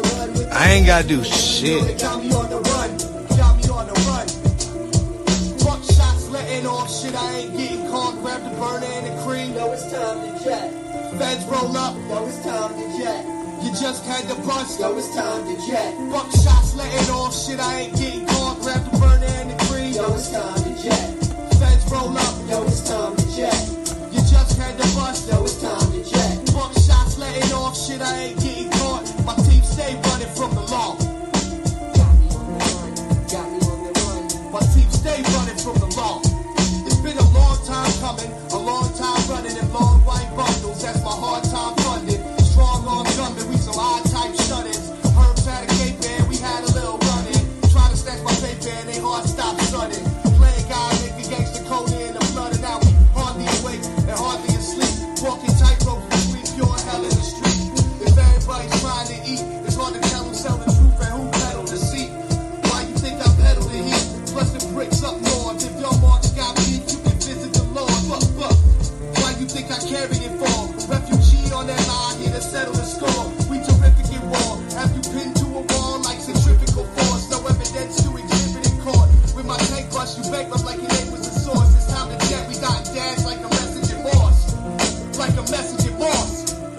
I ain't gotta do shit. Got me on the run, got me on the run. Buck shots letting off shit, I ain't getting caught. Grab the burner and the cream. Yo, it's time to jet. Feds roll up. Yo, it's time to jet. You just had the bust. Yo, it's time to jet. Buck shots letting off shit, I ain't getting caught. Grab the burner and the cream. Yo, it's time to jet. Feds roll up. Yo, it's time to jet. You just had the bust. Yo, it's time to jet. Buck shots letting off shit, I ain't getting caught. My team stay running from the law. Got me on the run. Got me on the run. My team stay running from the law. It's been a long time coming, a long time running in long white bundles. That's my hard time funding. Strong arm gunmen, we some odd type shut-ins. Herbs had a cape and we had a little run-in. Try to snatch my paper and they hard stop sunning. Playing guy, making gangster code in the blood, and now we hardly awake and hardly asleep. Walking tightrope between pure hell in the street. If everybody's trying to eat, it's hard to tell who's telling the truth and who pedal the seat. Why you think I pedal the heat? Plus the bricks up north. If your marks got beef, you can visit the Lord. Fuck. Why you think I carry it for? Refugee on that line, here to settle the score. We terrific in war. Have you pinned to a wall like centrifugal force? No evidence to exhibit in court. With my tank bust, you bankrupt like your name was the source. It's time to jet. We got dash like a message in Morse. Like a message in Morse.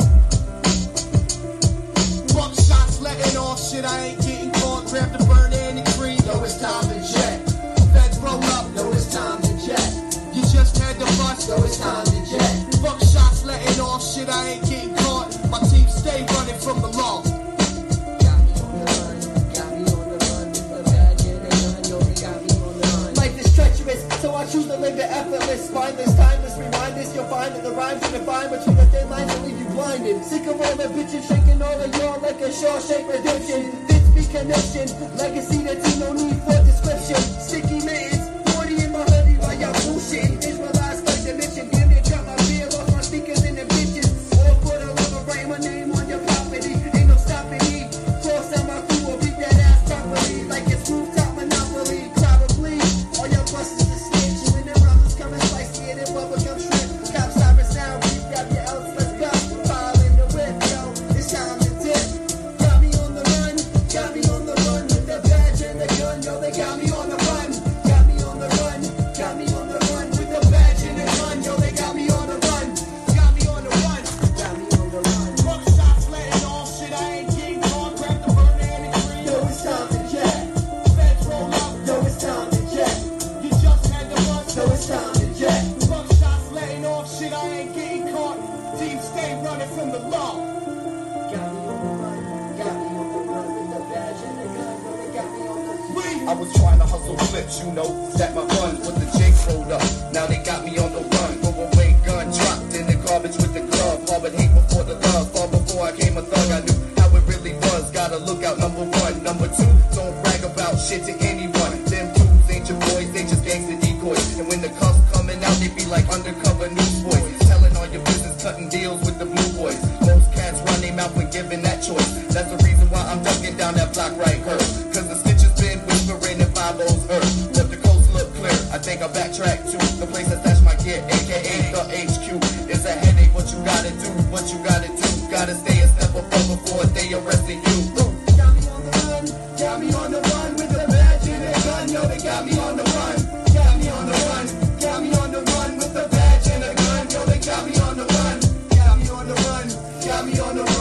Buck shots letting off shit, I ain't getting caught. Grab the burner and the cream. Yo, it's time to jet. Feds roll up. Yo, it's time to jet. You just had the bust. Yo, it's time to jet. Buck shots letting off shit, I ain't getting caught. My team stay running from the law. Got me on the run. Got me on the run. With a bad and a gun. Yo, they got me on the run. Life is treacherous, so I choose to live it effortless. Spineless, timeless, reminders. You'll find that the rhymes are defined between the thin lines and leave you blinded. Sick of all the bitches shaking all of y'all like a Shawshank Redemption. This be connection. Legacy that's no need for description. Sticky mittens. 40 in my hoodie while y'all bullshitting. Visualize like dimension. Damn near drop my beer off my speakers and the bitches. All for the love of writing my name on your property. Ain't no stopping me. Cross out my crew or beat that ass properly. Like it's rooftop monopoly. Probably. All your busters are snitch. When the rubbers coming spicy and bubblegum shrimp. Cop siren sound. Beat grab your else. Let's go. Pile in the whip, yo. It's time to dip. Got me on the run. Got me on the run. With the badge and the gun. Yo, they got me on the run. Got me on the run. Got me on the run. With the badge and the gun. Yo, they got me on the run. Got me on the run. Got me on the run. Buck shots letting off shit, I ain't getting caught. Grab the burner and the cream. Yo, it's time to jet. Feds roll up. Yo, it's time to jet. You just had the bust. Yo, it's time to jet. Buck shots letting off shit, I ain't getting caught. Team stay running from the law. Got me on the run. Got me on the run. With the badge and the gun. Yo, they got me on the run. I was trying to hustle flips, you know, stack my funds with the Jakes rolled up. Now they got me on the run. Throw away gun, dropped in the garbage with the glove. Harbored hate before the love. Far before I came a thug, I knew how it really was. Gotta look out, number one. Number two, don't brag about shit to anyone. Them dudes ain't your boys, they just gangster decoys. And when the cuffs coming out, they be like undercover newsboys. Telling all your business, cutting deals with the blue boys. Most cats run their mouth when given that choice. That's the reason why I'm ducking down that block right here. Cause the snitches been whispering and 5-0's hurt. But the coast look clear, I think I backtrack to the place I stashed my gear, aka the HQ. It's a headache, what you gotta do, what you gotta do. Gotta stay a step above before they arresting you. Got me on the run. Got me on the run with the badge and the gun. Yo, they got me on the run. Got me on the run. Got me on the run with the badge and the gun. Yo, they got me on the run. Got me on the run. Got me on the run.